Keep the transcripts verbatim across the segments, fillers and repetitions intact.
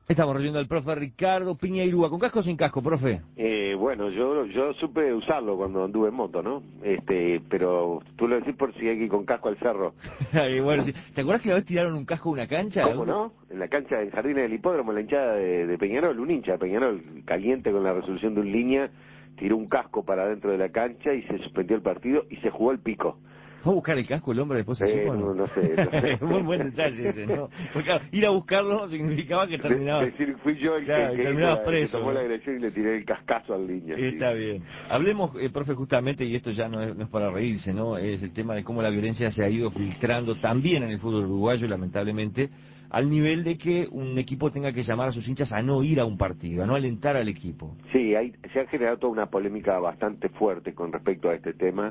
Estamos recibiendo al profe Ricardo Piñeirúa. ¿Con casco o sin casco, profe? Eh, bueno, yo yo supe usarlo cuando anduve en moto, ¿no? Este, pero tú lo decís por si hay que ir con casco al cerro. Ay, bueno, sí. ¿Te acuerdas que una vez tiraron un casco a una cancha? ¿Cómo no? En la cancha del Jardín del Hipódromo, la hinchada de, de Peñarol, un hincha de Peñarol, caliente con la resolución de un línea, tiró un casco para dentro de la cancha y se suspendió el partido y se jugó el pico. ¿Fue a buscar el casco el hombre después se Eh, supo o no, no? no sé, no sé. Muy buen detalle ese, ¿no? Porque claro, ir a buscarlo significaba que De, terminabas... decir, fui yo el que, Claro, el y que hizo terminabas la, el que preso, tomó ¿no? la agresión y le tiré el cascazo al línea. Sí. Está bien. Hablemos, eh, profe, justamente, y esto ya no es, no es para reírse, ¿no? Es el tema de cómo la violencia se ha ido filtrando también en el fútbol uruguayo, lamentablemente, al nivel de que un equipo tenga que llamar a sus hinchas a no ir a un partido, a no alentar al equipo. Sí, hay, se ha generado toda una polémica bastante fuerte con respecto a este tema,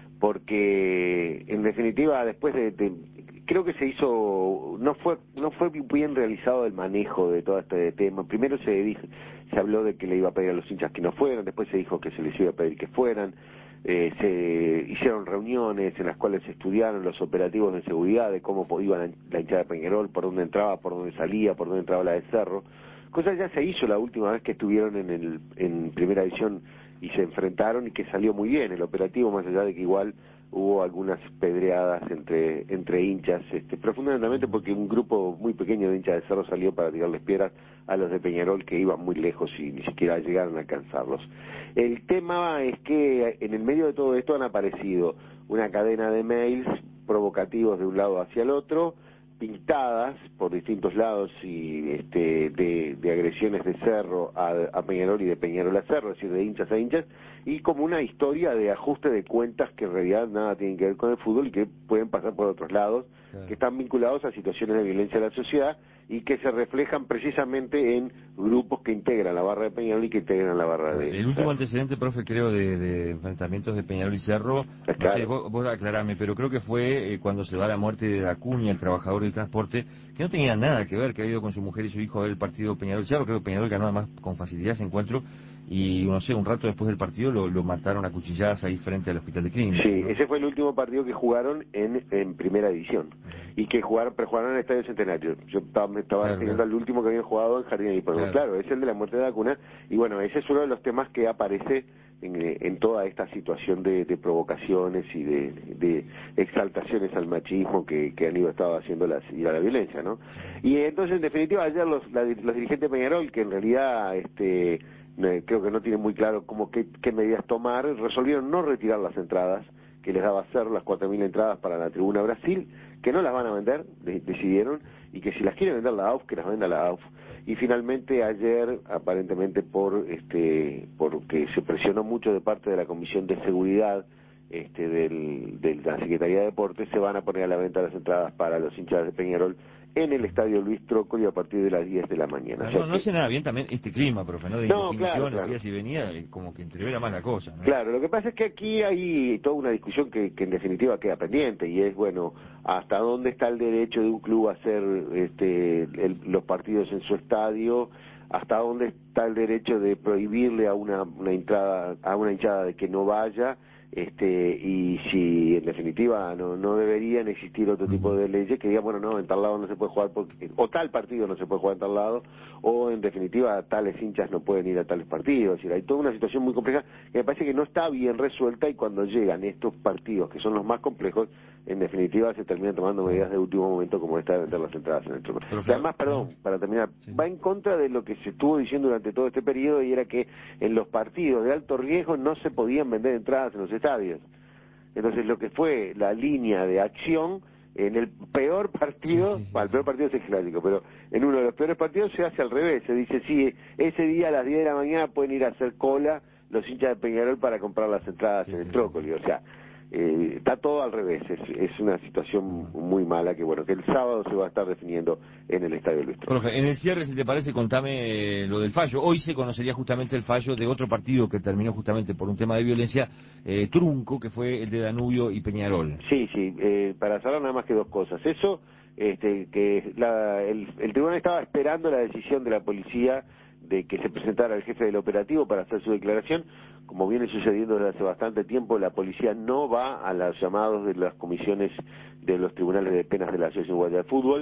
porque en definitiva después de, de creo que se hizo no fue no fue bien realizado el manejo de todo este tema. Primero se dijo, se habló de que le iba a pedir a los hinchas que no fueran, después se dijo que se les iba a pedir que fueran. Eh, se hicieron reuniones en las cuales se estudiaron los operativos de seguridad de cómo iba la, la hinchada de Peñarol, por dónde entraba, por dónde salía, por dónde entraba la de Cerro. Cosa ya se hizo la última vez que estuvieron en el en primera división y se enfrentaron y que salió muy bien el operativo, más allá de que igual hubo algunas pedreadas entre entre hinchas, este, pero fundamentalmente porque un grupo muy pequeño de hinchas de Cerro salió para tirarles piedras a los de Peñarol que iban muy lejos y ni siquiera llegaron a alcanzarlos. El tema es que en el medio de todo esto han aparecido una cadena de mails provocativos de un lado hacia el otro, pintadas por distintos lados y este de, de agresiones de Cerro a, a Peñarol y de Peñarol a Cerro, es decir, de hinchas a hinchas, y como una historia de ajuste de cuentas que en realidad nada tienen que ver con el fútbol y que pueden pasar por otros lados, claro, que están vinculados a situaciones de violencia de la sociedad y que se reflejan precisamente en grupos que integran la barra de Peñarol y que integran la barra de El último Cerro. antecedente, profe, creo, de, de enfrentamientos de Peñarol y Cerro, no Claro. sé, vos, vos aclarame, pero creo que fue eh, cuando se da la muerte de Acuña, el trabajador del transporte, que no tenía nada que ver, que había ido con su mujer y su hijo a ver el partido Peñarol-Cerro. Creo que Peñarol ganó además con facilidad ese encuentro, y no sé, un rato después del partido lo, lo mataron a cuchilladas ahí frente al hospital de clínica. Sí, ¿no? ese fue el último partido que jugaron en, en primera división y que jugaron, pero jugaron en el Estadio Centenario. Yo estaba, me estaba Claro, refiriendo claro. al último que habían jugado en Jardín y claro. claro, es el de la muerte de Acuña, y bueno, ese es uno de los temas que aparece en, en toda esta situación de, de provocaciones y de, de exaltaciones al machismo que, que han ido estado haciendo las, y a la violencia, ¿no? Y entonces, en definitiva, ayer los, la, los dirigentes de Peñarol, que en realidad este creo que no tienen muy claro cómo qué, qué medidas tomar, resolvieron no retirar las entradas que les daba Cerro, las cuatro mil entradas para la Tribuna Brasil, que no las van a vender, de, decidieron, y que si las quiere vender la A U F, que las venda la A U F. Y finalmente ayer, aparentemente por este porque se presionó mucho de parte de la Comisión de Seguridad este del, de la Secretaría de Deportes, se van a poner a la venta las entradas para los hinchas de Peñarol en el Estadio Luis Trócoli a partir de las diez de la mañana. Ah, O sea no, no que... hace nada bien también este clima, profe, ¿no? De No, claro, indefiniciones, claro. y así venía, eh, como que entrevera más la cosa, ¿no? Claro, lo que pasa es que aquí hay toda una discusión que, que en definitiva queda pendiente, y es, bueno, hasta dónde está el derecho de un club a hacer este, el, los partidos en su estadio, hasta dónde está el derecho de prohibirle a una, una entrada, a una hinchada de que no vaya, este y si en definitiva no no deberían existir otro tipo de leyes que digan, bueno, no, en tal lado no se puede jugar porque, o tal partido no se puede jugar en tal lado, o en definitiva tales hinchas no pueden ir a tales partidos. Es decir, hay toda una situación muy compleja que me parece que no está bien resuelta, y cuando llegan estos partidos que son los más complejos, en definitiva se terminan tomando medidas de último momento como esta de vender las entradas en el truco. Y además, perdón, para terminar, Sí. va en contra de lo que se estuvo diciendo durante todo este periodo, y era que en los partidos de alto riesgo no se podían vender entradas en los estadios. Entonces lo que fue la línea de acción en el peor partido, Sí, sí, sí, bueno, el sí. peor partido es el clásico, pero en uno de los peores partidos se hace al revés, se dice, sí, ese día a las diez de la mañana pueden ir a hacer cola los hinchas de Peñarol para comprar las entradas Sí, en el sí, sí, Trócoli, sí. o sea, eh, está todo al revés, es, es una situación muy mala que, bueno, que el sábado se va a estar definiendo en el Estadio Luis Trócoli. Profe, en el cierre, si te parece, contame eh, lo del fallo. Hoy se conocería justamente el fallo de otro partido que terminó justamente por un tema de violencia eh, trunco, que fue el de Danubio y Peñarol. Sí, sí, eh, para cerrar nada más que dos cosas. Eso, este, que la, el, el tribunal estaba esperando la decisión de la policía de que se presentara el jefe del operativo para hacer su declaración. Como viene sucediendo desde hace bastante tiempo, la policía no va a los llamados de las comisiones de los tribunales de penas de la Asociación Uruguaya de Fútbol.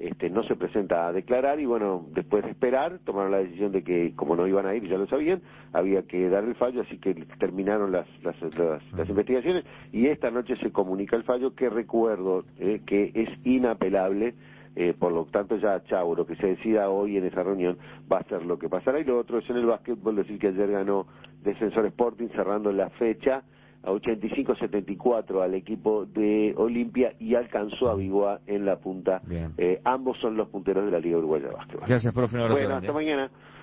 este, no se presenta a declarar y bueno, después de esperar, tomaron la decisión de que como no iban a ir, ya lo sabían, había que dar el fallo, así que terminaron las, las, las, las investigaciones y esta noche se comunica el fallo que recuerdo eh, que es inapelable. Eh, por lo tanto ya chau, lo que se decida hoy en esa reunión va a ser lo que pasará. Y lo otro es en el básquetbol, decir que ayer ganó Defensor Sporting cerrando la fecha a ochenta y cinco a setenta y cuatro al equipo de Olimpia y alcanzó a Vigoa en la punta. Eh, ambos son los punteros de la Liga Uruguaya de Básquetbol. Gracias, profe. Un abrazo Bueno, grande. hasta mañana.